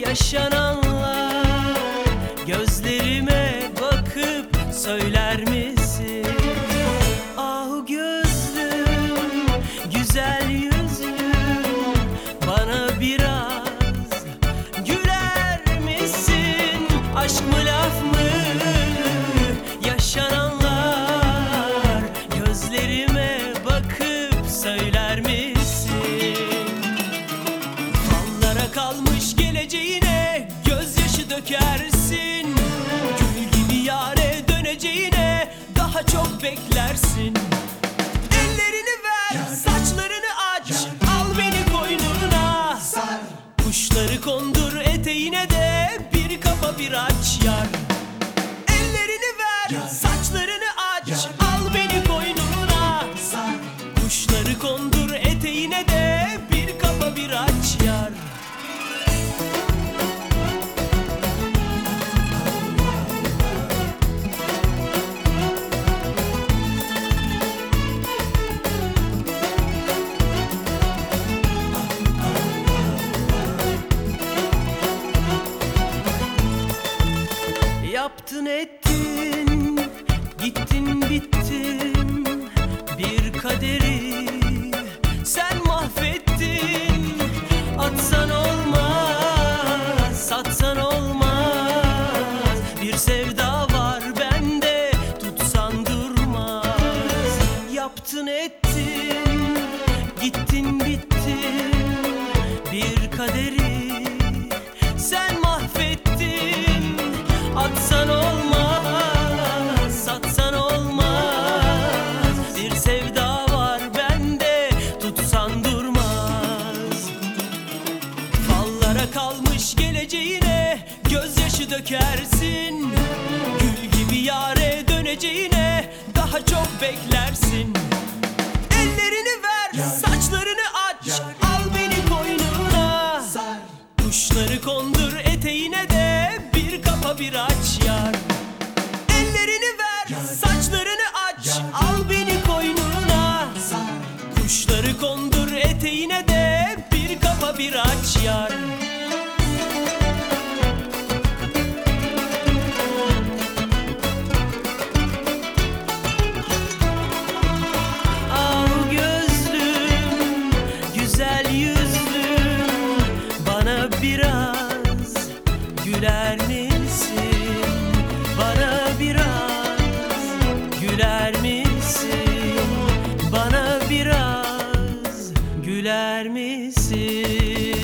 yaşananlar gözlerime bakıp söyler misin? Ah gözlüm, güzel yüzlüm, bana biraz güler misin? Aşk mı laf mı yaşananlar gözlerime bakıp söyler misin? Fallara kalmış geleceğine gözyaşı dökersin, gül gibi yâre döneceğine daha çok beklersin. Ellerini ver, saçlarını aç, al beni koynuna, sar. Kuşları kondur eteğine de bir kapa bir aç yar. Ellerini ver, saçlarını aç, al beni koynuna, sar. Kuşları kondur eteğine de bir kapa bir aç yar. Yaptın ettin, gittin bittin, bir kaderi sen mahvettin. Atsan olmaz, satsan olmaz, bir sevda var bende, tutsan durmaz. Yaptın ettin, gittin bittin, bir kaderi sen mahvettin. Atsan olmaz, satsan olmaz, bir sevda var bende, tutsan durmaz. Fallara kalmış geleceğine gözyaşı dökersin, gül gibi yâre döneceğine daha çok beklersin. Ellerini ver, saçlarını aç, al beni koynuna, sar. Kuşları kondur eteğine de bir kapa bir aç yar. Ellerini ver, saçlarını aç, al beni koynuna, sar. Kuşları kondur eteğine de bir kapa bir aç yar. Ah gözlüm, güzel yüzlüm, bana biraz güler misin? Bana biraz güler misin? Bana biraz güler misin?